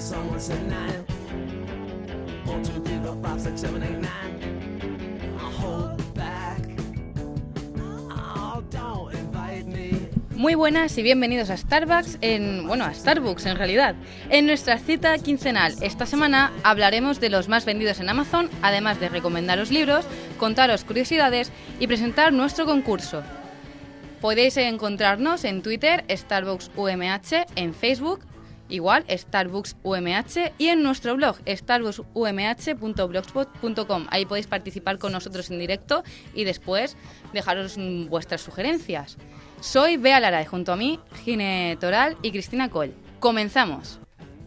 someone said 9. 1, 2, 3, 4, 5, 6, 7, 8, 9. I'll hold back. Oh, don't invite me. Muy buenas y bienvenidos a Starbucks, a Starbucks en realidad. En nuestra cita quincenal, esta semana hablaremos de los más vendidos en Amazon, además de recomendaros libros, contaros curiosidades y presentar nuestro concurso. Podéis encontrarnos en Twitter, Starbucks UMH, en Facebook, igual, Starbucks UMH, y en nuestro blog, starbucksumh.blogspot.com. Ahí podéis participar con nosotros en directo y después dejaros vuestras sugerencias. Soy Bea Lara y junto a mí, Gine Toral y Cristina Coll. ¡Comenzamos!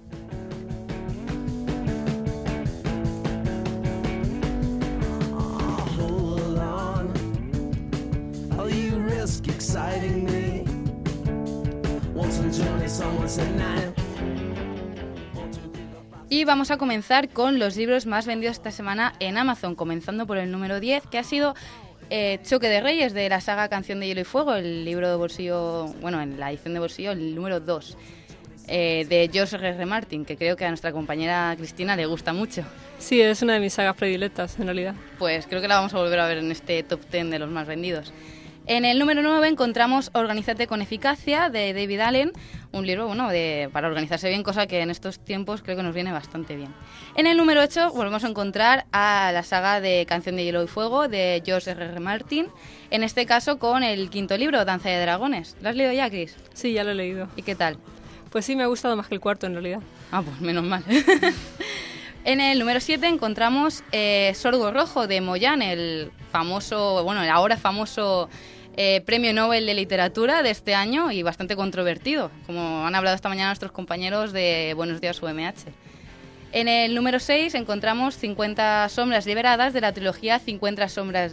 Y vamos a comenzar con los libros más vendidos esta semana en Amazon, comenzando por el número 10, que ha sido Choque de Reyes, de la saga Canción de Hielo y Fuego, el libro de bolsillo, en la edición de bolsillo, el número 2, de George R.R. Martin, que creo que a nuestra compañera Cristina le gusta mucho. Sí, es una de mis sagas predilectas, en realidad. Pues creo que la vamos a volver a ver en este top 10 de los más vendidos. En el número 9 encontramos Organízate con eficacia, de David Allen, un libro para organizarse bien, cosa que en estos tiempos creo que nos viene bastante bien. En el número 8 volvemos a encontrar a la saga de Canción de Hielo y Fuego, de George R.R. Martin, en este caso con el quinto libro, Danza de Dragones. ¿Lo has leído ya, Cris? Sí, ya lo he leído. ¿Y qué tal? Pues sí, me ha gustado más que el cuarto, en realidad. Ah, pues menos mal. En el número 7 encontramos Sorgo Rojo, de Moyan, el ahora famoso Premio Nobel de Literatura de este año y bastante controvertido, como han hablado esta mañana nuestros compañeros de Buenos Días UMH. En el número 6 encontramos 50 sombras liberadas, de la trilogía 50 sombras.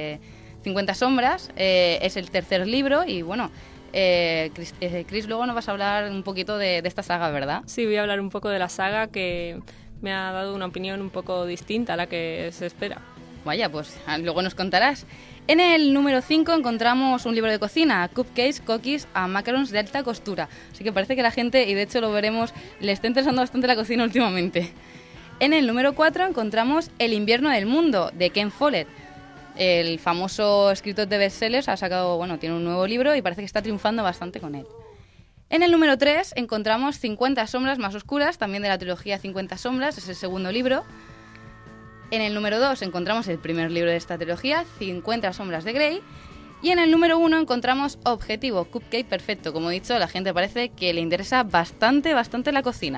Es el tercer libro y Chris, luego nos vas a hablar un poquito de esta saga, ¿verdad? Sí, voy a hablar un poco de la saga, que me ha dado una opinión un poco distinta a la que se espera. Vaya, pues luego nos contarás. En el número 5 encontramos un libro de cocina, Cupcakes, Cookies and Macarons de alta costura. Así que parece que la gente, y de hecho lo veremos, le está interesando bastante la cocina últimamente. En el número 4 encontramos El invierno del mundo, de Ken Follett. El famoso escritor de bestsellers tiene un nuevo libro y parece que está triunfando bastante con él. En el número 3 encontramos 50 sombras más oscuras, también de la trilogía 50 sombras, es el segundo libro. En el número 2 encontramos el primer libro de esta trilogía, 50 sombras de Grey. Y en el número 1 encontramos Objetivo, Cupcake Perfecto. Como he dicho, a la gente parece que le interesa bastante la cocina.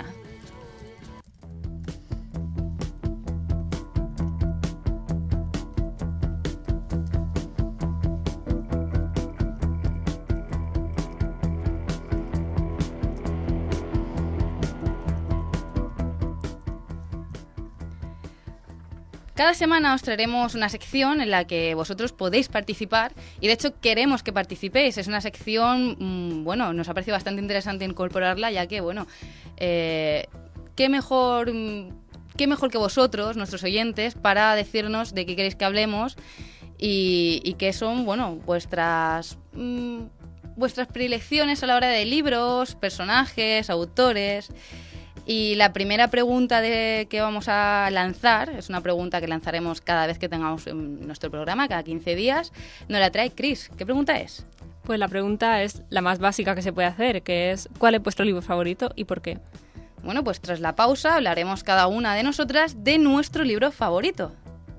Cada semana os traeremos una sección en la que vosotros podéis participar y de hecho queremos que participéis. Es una sección, nos ha parecido bastante interesante incorporarla, ya que, qué mejor que vosotros, nuestros oyentes, para decirnos de qué queréis que hablemos y qué son, vuestras predilecciones a la hora de libros, personajes, autores. Y la primera pregunta que vamos a lanzar, es una pregunta que lanzaremos cada vez que tengamos nuestro programa, cada 15 días, nos la trae Chris. ¿Qué pregunta es? Pues la pregunta es la más básica que se puede hacer, que es ¿cuál es vuestro libro favorito y por qué? Bueno, pues tras la pausa hablaremos cada una de nosotras de nuestro libro favorito.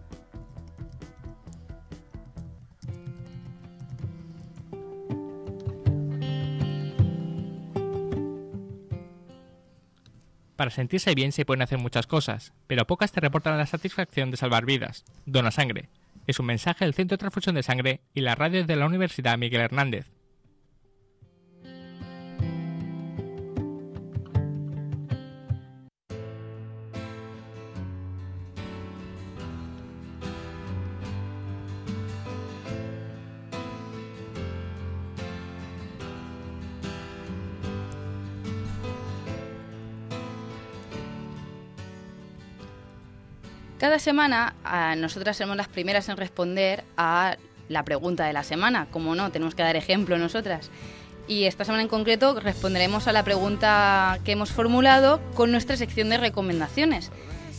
Para sentirse bien se pueden hacer muchas cosas, pero pocas te reportan la satisfacción de salvar vidas. Dona sangre. Es un mensaje del Centro de Transfusión de Sangre y la radio de la Universidad Miguel Hernández. Cada semana nosotras somos las primeras en responder a la pregunta de la semana. Como no, tenemos que dar ejemplo nosotras. Y esta semana en concreto responderemos a la pregunta que hemos formulado con nuestra sección de recomendaciones.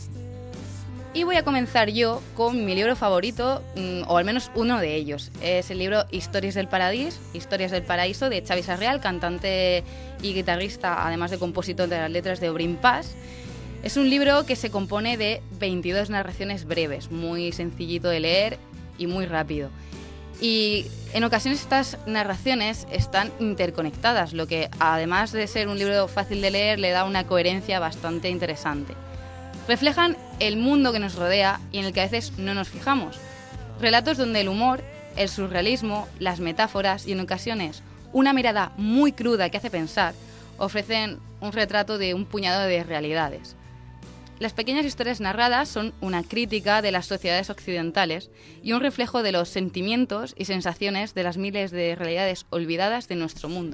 Y voy a comenzar yo con mi libro favorito, o al menos uno de ellos. Es el libro Historias del Paraíso de Xavi Sarrià, cantante y guitarrista, además de compositor de las letras de Obrin Pas. Es un libro que se compone de 22 narraciones breves, muy sencillito de leer y muy rápido. Y en ocasiones estas narraciones están interconectadas, lo que además de ser un libro fácil de leer le da una coherencia bastante interesante. Reflejan el mundo que nos rodea y en el que a veces no nos fijamos. Relatos donde el humor, el surrealismo, las metáforas y en ocasiones una mirada muy cruda que hace pensar ofrecen un retrato de un puñado de realidades. Las pequeñas historias narradas son una crítica de las sociedades occidentales y un reflejo de los sentimientos y sensaciones de las miles de realidades olvidadas de nuestro mundo.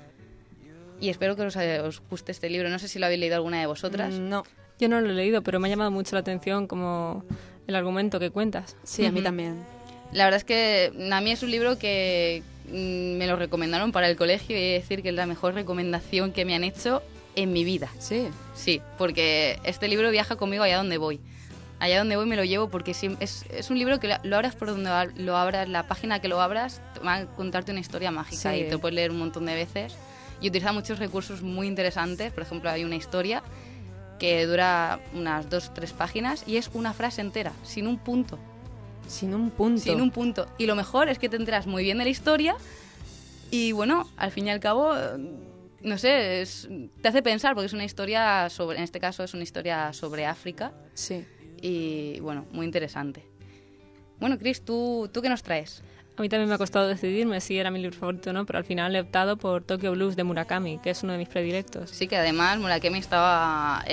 Y espero que os guste este libro. No sé si lo habéis leído alguna de vosotras. No, yo no lo he leído, pero me ha llamado mucho la atención como el argumento que cuentas. Sí, a mí también. La verdad es que a mí es un libro que me lo recomendaron para el colegio y he de decir que es la mejor recomendación que me han hecho en mi vida. Sí. Sí, porque este libro viaja conmigo allá donde voy. Allá donde voy me lo llevo porque es un libro que lo abras por donde lo abras, la página que lo abras, va a contarte una historia mágica, sí, y te lo puedes leer un montón de veces. Y utiliza muchos recursos muy interesantes. Por ejemplo, hay una historia que dura unas 2-3 páginas y es una frase entera, sin un punto. Sin un punto. Sin un punto. Y lo mejor es que te enteras muy bien de la historia y bueno, al fin y al cabo, no sé, te hace pensar porque es una historia sobre, en este caso es una historia sobre África. Sí. Y bueno, muy interesante. Bueno, Chris, ¿tú qué nos traes? A mí también me ha costado decidirme si era mi libro favorito o no, pero al final he optado por Tokyo Blues de Murakami, que es uno de mis predilectos. Sí, que además Murakami estaba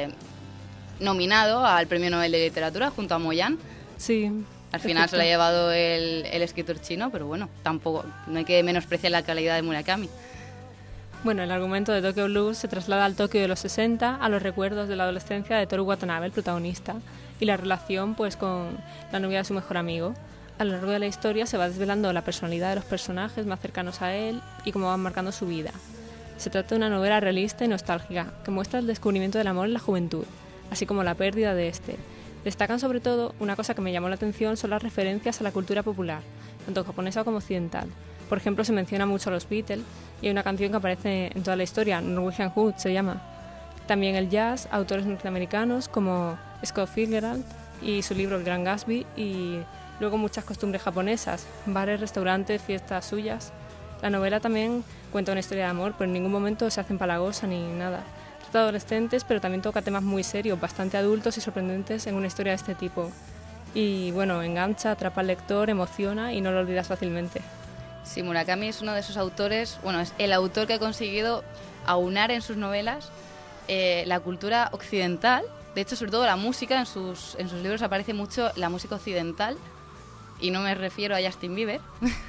nominado al Premio Nobel de Literatura junto a Moyan. Sí. Al final se lo ha llevado el escritor chino, pero bueno, tampoco, no hay que menospreciar la calidad de Murakami. Bueno, el argumento de Tokyo Blues se traslada al Tokio de los 60, a los recuerdos de la adolescencia de Toru Watanabe, el protagonista, y la relación pues con la novia de su mejor amigo. A lo largo de la historia se va desvelando la personalidad de los personajes más cercanos a él y cómo van marcando su vida. Se trata de una novela realista y nostálgica que muestra el descubrimiento del amor en la juventud, así como la pérdida de este. Destacan sobre todo, una cosa que me llamó la atención son las referencias a la cultura popular, tanto japonesa como occidental. Por ejemplo, se menciona mucho a los Beatles y hay una canción que aparece en toda la historia, Norwegian Wood se llama. También el jazz, autores norteamericanos como Scott Fitzgerald y su libro El Gran Gatsby, y luego muchas costumbres japonesas, bares, restaurantes, fiestas suyas. La novela también cuenta una historia de amor, pero en ningún momento se hace empalagosa ni nada. Trata de adolescentes, pero también toca temas muy serios, bastante adultos y sorprendentes en una historia de este tipo. Y bueno, engancha, atrapa al lector, emociona y no lo olvidas fácilmente. Sí, Murakami es uno de esos autores, bueno, es el autor que ha conseguido aunar en sus novelas la cultura occidental. De hecho, sobre todo la música, en sus libros aparece mucho la música occidental, y no me refiero a Justin Bieber.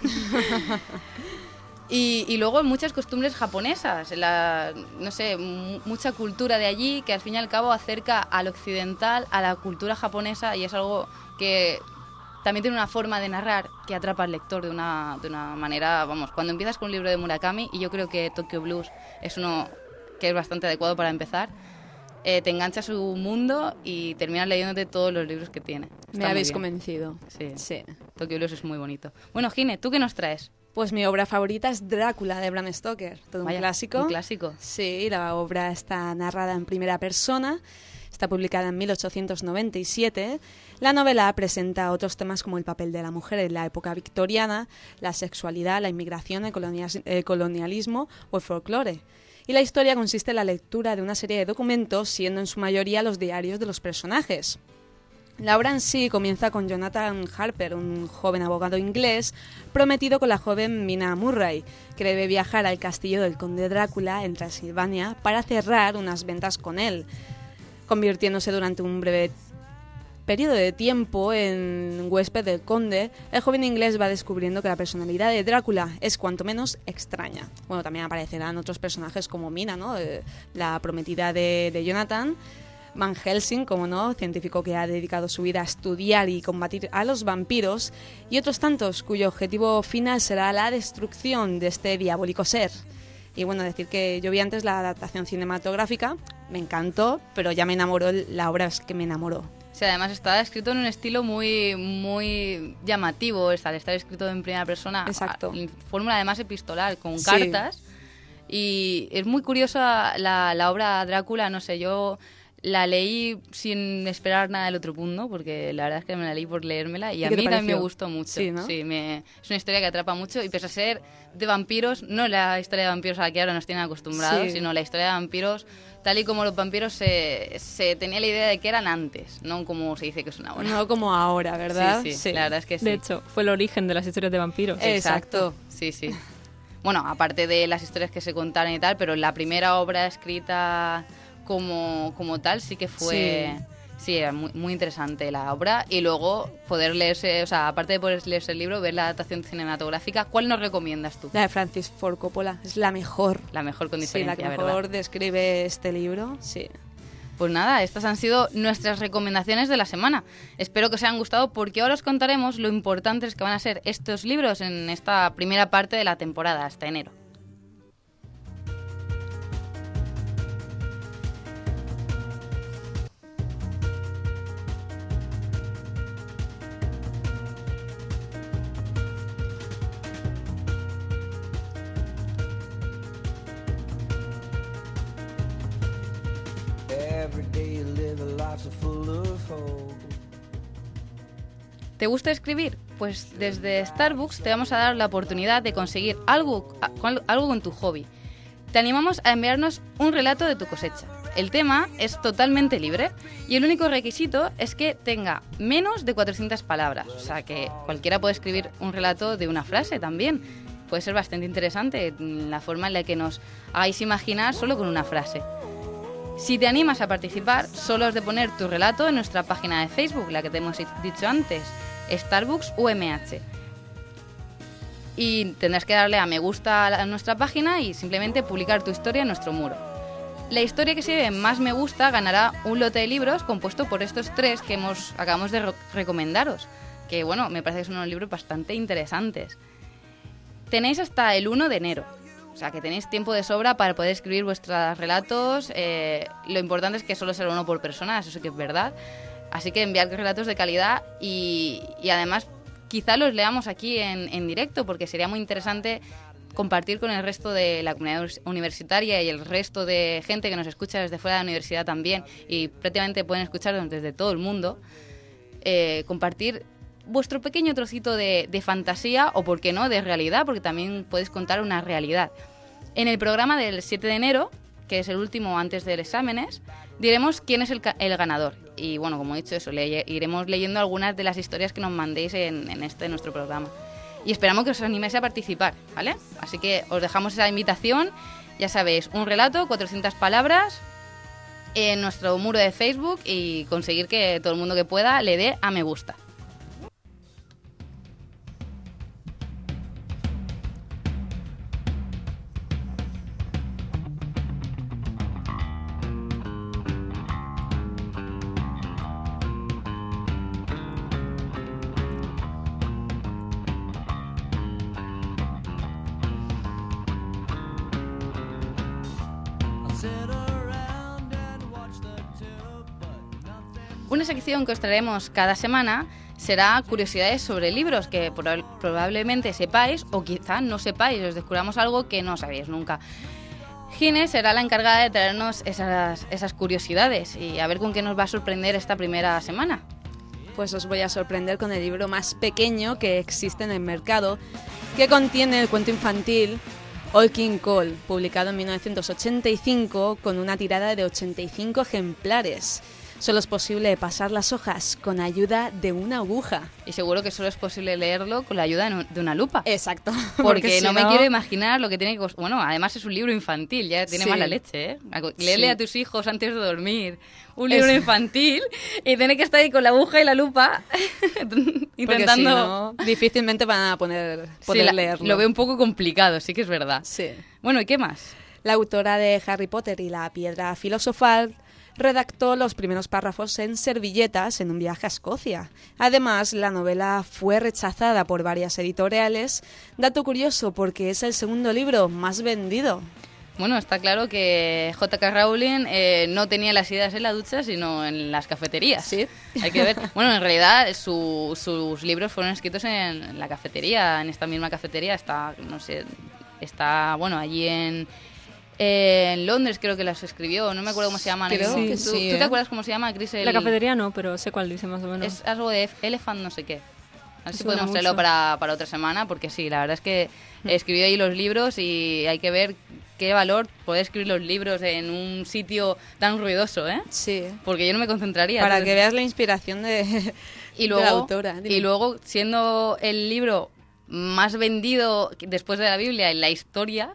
y luego muchas costumbres japonesas, no sé, mucha cultura de allí que al fin y al cabo acerca al occidental, a la cultura japonesa, y es algo que también tiene una forma de narrar que atrapa al lector de una manera, vamos, cuando empiezas con un libro de Murakami, y yo creo que Tokyo Blues es uno que es bastante adecuado para empezar, te engancha a su mundo y terminas leyéndote todos los libros que tiene. Me habéis convencido. Sí. Tokyo Blues es muy bonito. Bueno, Gine, ¿tú qué nos traes? Pues mi obra favorita es Drácula, de Bram Stoker. Todo un clásico. Un clásico. Sí, la obra está narrada en primera persona. Está publicada en 1897. La novela presenta otros temas como el papel de la mujer en la época victoriana, la sexualidad, la inmigración, el colonialismo o el folclore. Y la historia consiste en la lectura de una serie de documentos, siendo en su mayoría los diarios de los personajes. La obra en sí comienza con Jonathan Harper, un joven abogado inglés prometido con la joven Mina Murray, que debe viajar al castillo del conde Drácula en Transilvania para cerrar unas ventas con él, convirtiéndose durante un breve periodo de tiempo en huésped del conde. El joven inglés va descubriendo que la personalidad de Drácula es cuanto menos extraña. Bueno, también aparecerán otros personajes como Mina, ¿no? La prometida de Jonathan, Van Helsing, como no, científico que ha dedicado su vida a estudiar y combatir a los vampiros, y otros tantos cuyo objetivo final será la destrucción de este diabólico ser. Y bueno, decir que yo vi antes la adaptación cinematográfica, me encantó, pero ya me enamoró, la obra es que me enamoró. Sí, además está escrito en un estilo muy llamativo, está escrito en primera persona, Exacto. En fórmula además epistolar, con Sí. cartas, y es muy curiosa la obra Drácula, no sé, yo la leí sin esperar nada del otro mundo, porque la verdad es que me la leí por leérmela, y a qué te mí también me pareció? gustó mucho. Sí, ¿no? Sí, es una historia que atrapa mucho, y pese a ser de vampiros, no la historia de vampiros a la que ahora nos tienen acostumbrados, Sí. sino la historia de vampiros tal y como los vampiros se tenía la idea de que eran antes, no como se dice que son ahora. No como ahora, ¿verdad? Sí, la verdad es que sí. De hecho, fue el origen de las historias de vampiros. Exacto. Sí, sí. Bueno, aparte de las historias que se contaron y tal, pero la primera obra escrita como tal sí que fue... Sí, era muy interesante la obra. Y luego poder leerse, o sea, aparte de poder leerse el libro, ver la adaptación cinematográfica. ¿Cuál nos recomiendas tú? La de Francis Ford Coppola, es la mejor. La mejor con Sí, diferencia, la que ¿verdad? mejor describe este libro, sí. Pues nada, estas han sido nuestras recomendaciones de la semana. Espero que os hayan gustado porque ahora os contaremos lo importantes que van a ser estos libros en esta primera parte de la temporada, hasta enero. Every day you live a life so full of hope. ¿Te gusta escribir? Pues desde Starbucks te vamos a dar la oportunidad de conseguir algo con tu hobby. Te animamos a enviarnos un relato de tu cosecha. El tema es totalmente libre y el único requisito es que tenga menos de 400 palabras. O sea que cualquiera puede escribir un relato de una frase también. Puede ser bastante interesante la forma en la que nos hagáis imaginar solo con una frase. Si te animas a participar, solo has de poner tu relato en nuestra página de Facebook, la que te hemos dicho antes, Starbucks UMH. Y tendrás que darle a me gusta a nuestra página y simplemente publicar tu historia en nuestro muro. La historia que se lleve más me gusta ganará un lote de libros compuesto por estos 3 que acabamos de recomendaros. Que bueno, me parece que son unos libros bastante interesantes. Tenéis hasta el 1 de enero. O sea, que tenéis tiempo de sobra para poder escribir vuestros relatos. Lo importante es que solo será uno por persona, eso sí que es verdad. Así que enviad relatos de calidad y además quizá los leamos aquí en directo, porque sería muy interesante compartir con el resto de la comunidad universitaria y el resto de gente que nos escucha desde fuera de la universidad también, y prácticamente pueden escucharnos desde todo el mundo, compartir vuestro pequeño trocito de fantasía o, por qué no, de realidad, porque también podéis contar una realidad. En el programa del 7 de enero, que es el último antes del exámenes, diremos quién es el ganador. Y bueno, como he dicho eso, iremos leyendo algunas de las historias que nos mandéis en nuestro programa. Y esperamos que os animéis a participar, ¿vale? Así que os dejamos esa invitación. Ya sabéis, un relato, 400 palabras, en nuestro muro de Facebook, y conseguir que todo el mundo que pueda le dé a me gusta. Una sección que os traeremos cada semana será curiosidades sobre libros que probablemente sepáis o quizá no sepáis, os descubramos algo que no sabéis nunca. Gine será la encargada de traernos esas curiosidades y a ver con qué nos va a sorprender esta primera semana. Pues os voy a sorprender con el libro más pequeño que existe en el mercado, que contiene el cuento infantil All King Cole, publicado en 1985 con una tirada de 85 ejemplares. Solo es posible pasar las hojas con ayuda de una aguja. Y seguro que solo es posible leerlo con la ayuda de una lupa. Exacto. Porque si no me quiero imaginar lo que tiene que... Bueno, además es un libro infantil, ya tiene Sí. mala leche, ¿eh? Léele Sí. a tus hijos antes de dormir un libro infantil y tiene que estar ahí con la aguja y la lupa intentando... Porque si no, difícilmente van a poder Sí, leerlo. lo veo un poco complicado, sí que es verdad. Sí. Bueno, ¿y qué más? La autora de Harry Potter y la piedra filosofal redactó los primeros párrafos en servilletas en un viaje a Escocia. Además, la novela fue rechazada por varias editoriales, dato curioso porque es el segundo libro más vendido. Bueno, está claro que J.K. Rowling no tenía las ideas en la ducha, sino en las cafeterías. Sí. Hay que ver. Bueno, en realidad sus libros fueron escritos en la cafetería, en esta misma cafetería. Está, no sé, bueno, allí en Londres creo que las escribió. No me acuerdo cómo se llama. Creo que ¿Tú sí, te acuerdas cómo se llama, Chris? La cafetería no, pero sé cuál dice más o menos. Es algo de Elephant no sé qué. A ver si Suena podemos traerlo mucho. para otra semana, porque sí, la verdad es que escribió ahí los libros y hay que ver qué valor poder escribir los libros en un sitio tan ruidoso, ¿eh? Sí. Porque yo no me concentraría. Para Entonces- que veas la inspiración de la autora. Dime. Y luego, siendo el libro más vendido después de la Biblia en la historia...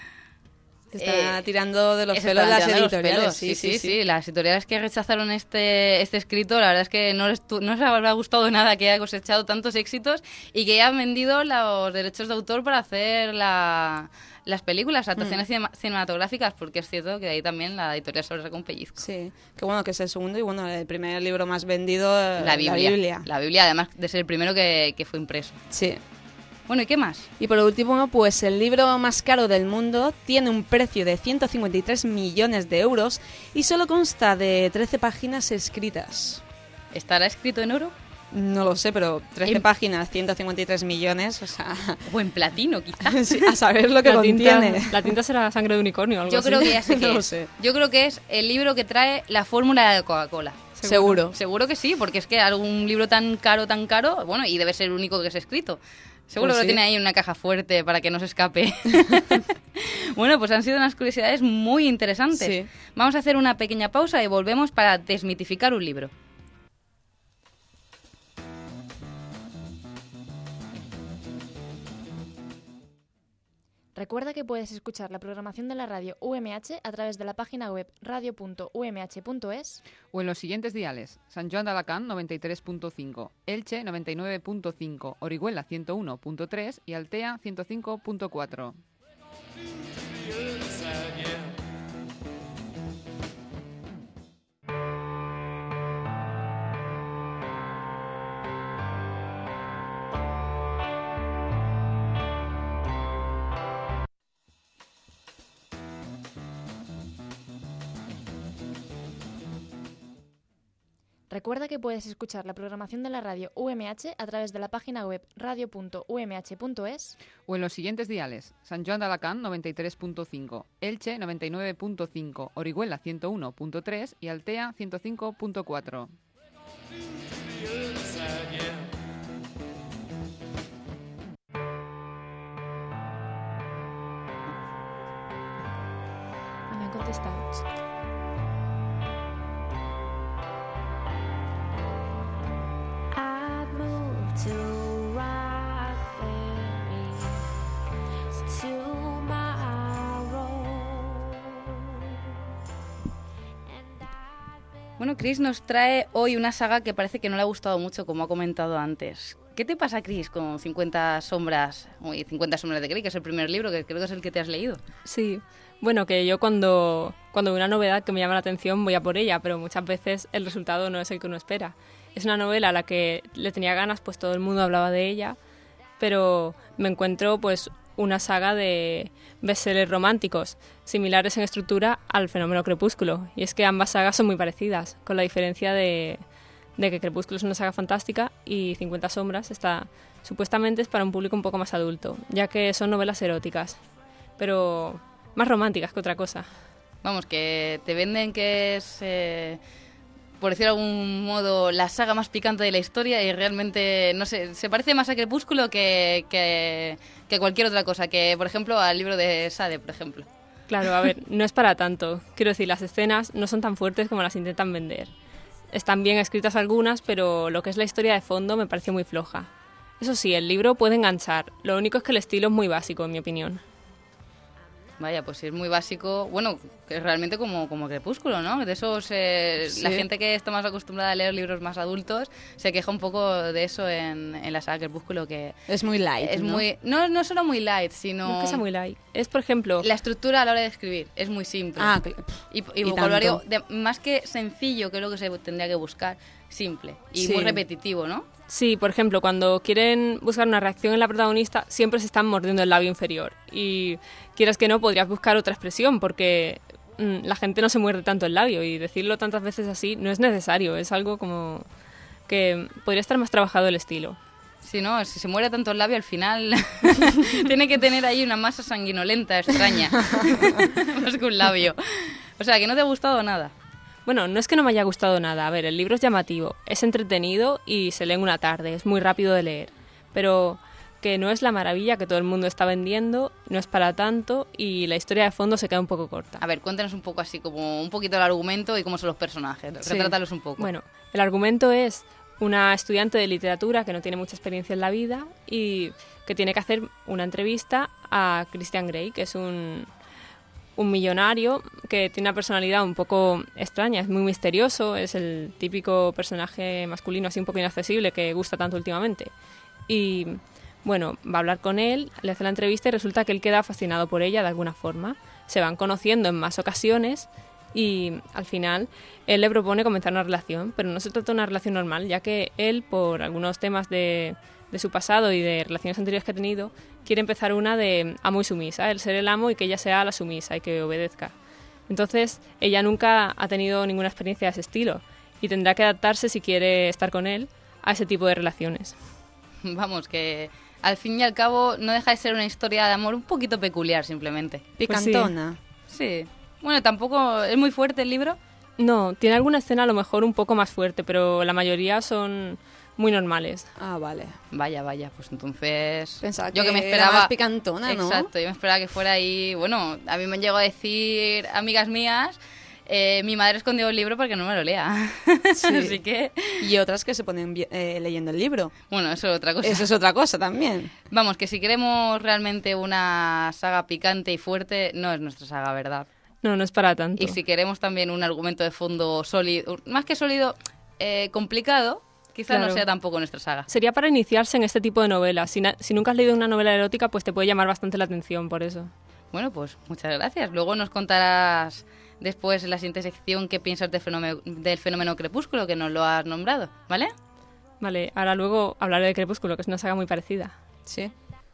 Te está tirando de los se pelos están las tirando los editoriales. pelos. Sí. Las editoriales que rechazaron este escrito, la verdad es que no les habrá gustado nada que haya cosechado tantos éxitos y que hayan vendido los derechos de autor para hacer las películas, adaptaciones cinematográficas, porque es cierto que ahí también la editorial se sacó un pellizco. Sí, que bueno, que es el segundo y bueno, el primer libro más vendido, La Biblia. La Biblia, además de ser el primero que fue impreso. Sí. Bueno, ¿y qué más? Y por último, pues el libro más caro del mundo tiene un precio de 153 millones de euros y solo consta de 13 páginas escritas. ¿Estará escrito en oro? No lo sé, pero 13 En- páginas, 153 millones, o sea, ¿O en platino, quizás? sí, a saber lo que contiene. La tinta será sangre de unicornio o algo Yo así. creo que ya sé qué No lo es. sé. Yo creo que es el libro que trae la fórmula de Coca-Cola. Seguro. Seguro que sí, porque es que algún libro tan caro, bueno, y debe ser el único que es escrito. Seguro Pues que sí. lo tiene ahí en una caja fuerte para que no se escape. Bueno, pues han sido unas curiosidades muy interesantes. Sí. Vamos a hacer una pequeña pausa y volvemos para desmitificar un libro. Recuerda que puedes escuchar la programación de la radio UMH a través de la página web radio.umh.es O en los siguientes diales: San Joan de Alacant 93.5, Elche 99.5, Orihuela 101.3 y Altea 105.4. Recuerda que puedes escuchar la programación de la radio UMH a través de la página web radio.umh.es O en los siguientes diales: San Joan de Alacant 93.5, Elche 99.5, Orihuela 101.3 y Altea 105.4. Me han contestado. I'd move to Rockberry tomorrow. Bueno, Chris nos trae hoy una saga que parece que no le ha gustado mucho, como ha comentado antes. ¿Qué te pasa, Chris, con 50 sombras, uy, 50 sombras de Grey, que es el primer libro, que creo que es el que te has leído? Sí, bueno, que yo cuando veo una novedad que me llama la atención voy a por ella, pero muchas veces el resultado no es el que uno espera. Es una novela a la que le tenía ganas, pues todo el mundo hablaba de ella, pero me encuentro pues una saga de bestsellers románticos, similares en estructura al fenómeno Crepúsculo. Y es que ambas sagas son muy parecidas, con la diferencia de que Crepúsculo es una saga fantástica y 50 sombras supuestamente es para un público un poco más adulto, ya que son novelas eróticas, pero más románticas que otra cosa. Vamos, que te venden que es, por decirlo de algún modo, la saga más picante de la historia y realmente, no sé, se parece más a Crepúsculo que cualquier otra cosa, que por ejemplo al libro de Sade, por ejemplo. Claro, a ver, no es para tanto. Quiero decir, las escenas no son tan fuertes como las intentan vender. Están bien escritas algunas, pero lo que es la historia de fondo me pareció muy floja. Eso sí, el libro puede enganchar. Lo único es que el estilo es muy básico, en mi opinión. Vaya, pues sí, es muy básico. Bueno, que es realmente como Crepúsculo, ¿no? De esos, Sí. la gente que está más acostumbrada a leer libros más adultos se queja un poco de eso en la saga Crepúsculo, que Es muy light, es ¿no? muy... No solo muy light, sino... No es que sea muy light. Es, por ejemplo, La estructura a la hora de escribir es muy simple. Ah, Y vocabulario más que sencillo, que es lo que se tendría que buscar, simple. Y Sí. muy repetitivo, ¿no? sí, por ejemplo, cuando quieren buscar una reacción en la protagonista, siempre se están mordiendo el labio inferior. Y quieras que no, podrías buscar otra expresión, porque la gente no se muerde tanto el labio y decirlo tantas veces así no es necesario. Es algo como que podría estar más trabajado el estilo. Si no, si se muere tanto el labio, al final tiene que tener ahí una masa sanguinolenta extraña, más que un labio. O sea, que no te ha gustado nada. Bueno, no es que no me haya gustado nada. A ver, el libro es llamativo, es entretenido y se lee en una tarde, es muy rápido de leer. Pero que no es la maravilla que todo el mundo está vendiendo, no es para tanto y la historia de fondo se queda un poco corta. A ver, cuéntanos un poco así, como un poquito el argumento y cómo son los personajes. Sí. Retrátalos un poco. Bueno, el argumento es una estudiante de literatura que no tiene mucha experiencia en la vida y que tiene que hacer una entrevista a Christian Grey, que es un millonario que tiene una personalidad un poco extraña, es muy misterioso, es el típico personaje masculino así un poco inaccesible que gusta tanto últimamente. Y bueno, va a hablar con él, le hace la entrevista y resulta que él queda fascinado por ella de alguna forma. Se van conociendo en más ocasiones y al final él le propone comenzar una relación, pero no se trata de una relación normal, ya que él, por algunos temas de su pasado y de relaciones anteriores que ha tenido, quiere empezar una de amo y sumisa, el ser el amo y que ella sea la sumisa y que obedezca. Entonces, ella nunca ha tenido ninguna experiencia de ese estilo y tendrá que adaptarse, si quiere estar con él, a ese tipo de relaciones. Vamos, que al fin y al cabo no deja de ser una historia de amor un poquito peculiar, simplemente. Picantona. Sí. Bueno, tampoco es muy fuerte el libro. No, tiene alguna escena a lo mejor un poco más fuerte, pero la mayoría son muy normales. Ah, vale. Vaya, pues entonces... Pensaba yo que me era esperaba... más picantona, ¿no? Exacto, yo me esperaba que fuera ahí... Bueno, a mí me han llegado a decir amigas mías, mi madre escondió el libro porque no me lo lea. Sí. Así que... Y otras que se ponen leyendo el libro. Bueno, eso es otra cosa. Eso es otra cosa también. Vamos, que si queremos realmente una saga picante y fuerte, no es nuestra saga, ¿verdad? No, no es para tanto. Y si queremos también un argumento de fondo sólido, más que sólido, complicado, quizá Claro. no sea tampoco nuestra saga. Sería para iniciarse en este tipo de novelas. Si nunca has leído una novela erótica, pues te puede llamar bastante la atención por eso. Bueno, pues muchas gracias. Luego nos contarás después en la siguiente sección qué piensas del fenómeno Crepúsculo, que nos lo has nombrado, ¿vale? Vale, ahora luego hablaré de Crepúsculo, que es una saga muy parecida. Sí.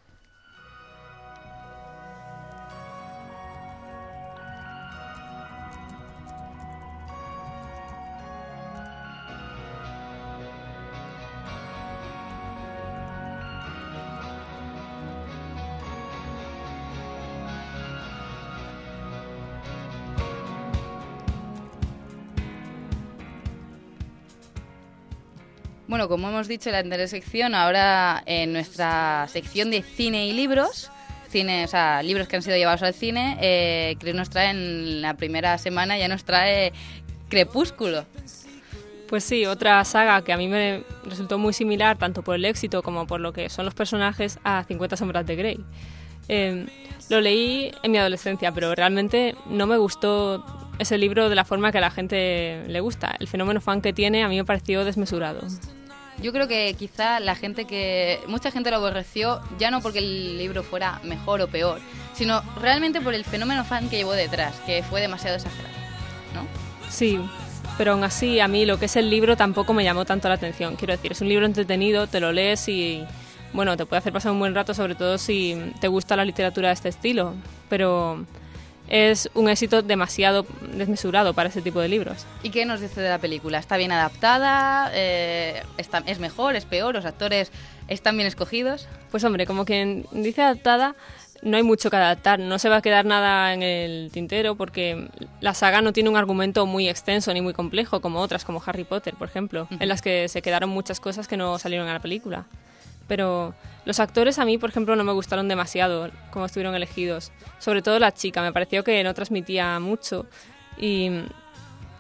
Bueno, como hemos dicho en la anterior sección, ahora en nuestra sección de cine y libros, o sea, libros que han sido llevados al cine, Chris nos trae en la primera semana, ya nos trae Crepúsculo. Pues sí, otra saga que a mí me resultó muy similar, tanto por el éxito como por lo que son los personajes, a 50 sombras de Grey. Lo leí en mi adolescencia, pero realmente no me gustó ese libro de la forma que a la gente le gusta. El fenómeno fan que tiene a mí me pareció desmesurado. Yo creo que quizá mucha gente lo aborreció, ya no porque el libro fuera mejor o peor, sino realmente por el fenómeno fan que llevó detrás, que fue demasiado exagerado, ¿no? Sí, pero aún así a mí lo que es el libro tampoco me llamó tanto la atención. Quiero decir, es un libro entretenido, te lo lees y bueno, te puede hacer pasar un buen rato, sobre todo si te gusta la literatura de este estilo, pero es un éxito demasiado desmesurado para ese tipo de libros. ¿Y qué nos dice de la película? ¿Está bien adaptada? ¿Es mejor? ¿Es peor? ¿Los actores están bien escogidos? Pues hombre, como quien dice adaptada, no hay mucho que adaptar, no se va a quedar nada en el tintero porque la saga no tiene un argumento muy extenso ni muy complejo como otras, como Harry Potter, por ejemplo, en las que se quedaron muchas cosas que no salieron a la película. Pero los actores a mí, por ejemplo, no me gustaron demasiado cómo estuvieron elegidos. Sobre todo la chica, me pareció que no transmitía mucho y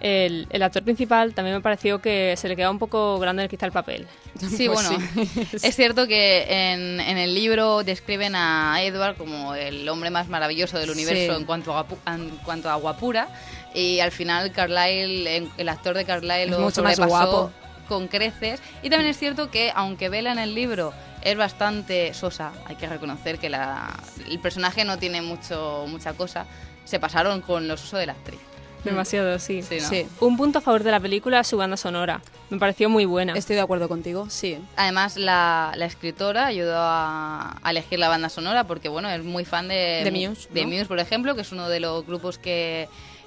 el actor principal también me pareció que se le quedaba un poco grande quizá el papel. Sí, Pues bueno, es cierto que en el libro describen a Edward como el hombre más maravilloso del universo Sí. en cuanto a guapura, y al final Carlyle, el actor de Carlyle, Es lo mucho más sobrepasó guapo. con creces. Y también es cierto que aunque Bella en el libro es bastante sosa, hay que reconocer que el personaje no tiene mucha cosa, se pasaron con los usos de la actriz. Demasiado, sí. Sí, ¿no? Sí. Un punto a favor de la película es su banda sonora. Me pareció muy buena. Estoy de acuerdo contigo, sí. Además, la escritora ayudó a elegir la banda sonora porque, bueno, es muy fan De Muse, de ¿no? Muse, por ejemplo, que es uno de los grupos que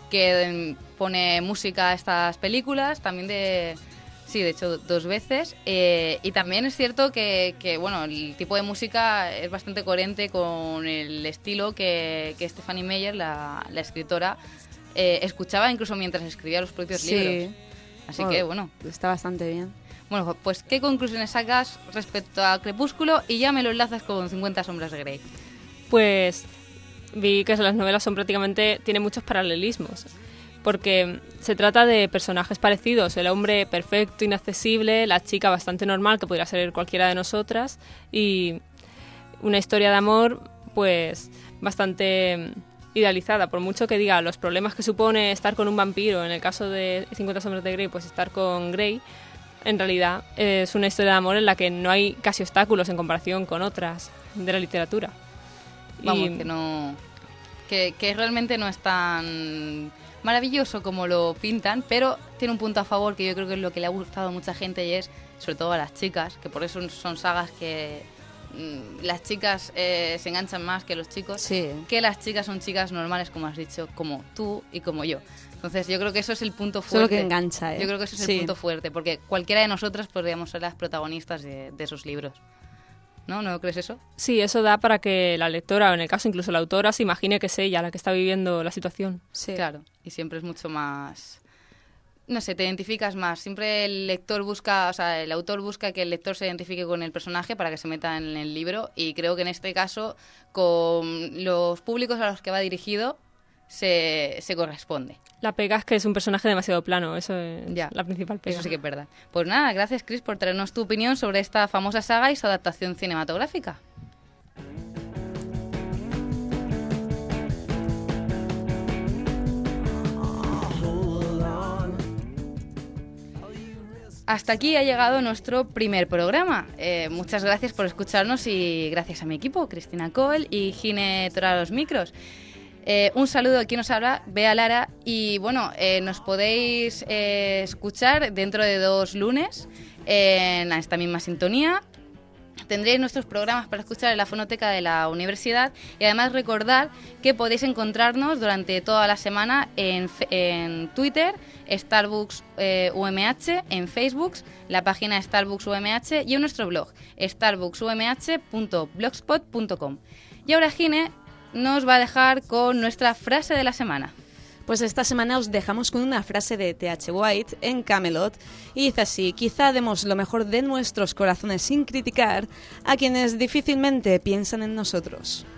pone música a estas películas, también sí, de hecho, 2 veces. Y también es cierto que, bueno, el tipo de música es bastante coherente con el estilo que Stephanie Meyer, la escritora, escuchaba incluso mientras escribía los propios libros. Así que, bueno. Está bastante bien. Bueno, pues ¿qué conclusiones sacas respecto a Crepúsculo? Y ya me lo enlazas con 50 sombras de Grey. Pues vi que las novelas tienen muchos paralelismos, porque se trata de personajes parecidos, el hombre perfecto, inaccesible, la chica bastante normal, que podría ser cualquiera de nosotras, y una historia de amor pues bastante idealizada, por mucho que diga los problemas que supone estar con un vampiro, en el caso de 50 sombras de Grey, pues estar con Grey, en realidad es una historia de amor en la que no hay casi obstáculos en comparación con otras de la literatura. Vamos, Y- que no... Que realmente no es tan maravilloso como lo pintan, pero tiene un punto a favor que yo creo que es lo que le ha gustado a mucha gente, y es, sobre todo a las chicas, que por eso son sagas que las chicas se enganchan más que los chicos, Sí. que las chicas son chicas normales, como has dicho, como tú y como yo. Entonces yo creo que eso es el punto Eso es lo fuerte. que engancha, ¿eh? Yo creo que eso es Sí. el punto fuerte, porque cualquiera de nosotras podríamos ser las protagonistas de esos libros. ¿No? ¿No crees eso? Sí, eso da para que la lectora, o en el caso incluso la autora, se imagine que es ella la que está viviendo la situación. Sí. Claro, y siempre es mucho más... No sé, te identificas más. Siempre el lector busca, o sea, el autor busca que el lector se identifique con el personaje para que se meta en el libro, y creo que en este caso, con los públicos a los que va dirigido, se corresponde. La pega es que es un personaje demasiado plano, eso es Ya. la principal pega. Eso sí que es verdad. Pues nada, gracias Chris por traernos tu opinión sobre esta famosa saga y su adaptación cinematográfica. Hasta aquí ha llegado nuestro primer programa. Muchas gracias por escucharnos y gracias a mi equipo, Cristina Cole y Gine Tora a los micros. Un saludo a quien nos habla, Bea Lara, y bueno, nos podéis escuchar dentro de 2 lunes en esta misma sintonía. Tendréis nuestros programas para escuchar en la fonoteca de la universidad, y además recordad que podéis encontrarnos durante toda la semana en Twitter, Starbucks UMH, en Facebook, la página Starbucks UMH, y en nuestro blog, starbucksumh.blogspot.com. Y ahora Gine nos va a dejar con nuestra frase de la semana. Pues esta semana os dejamos con una frase de T.H. White en Camelot, y dice así: quizá demos lo mejor de nuestros corazones sin criticar a quienes difícilmente piensan en nosotros.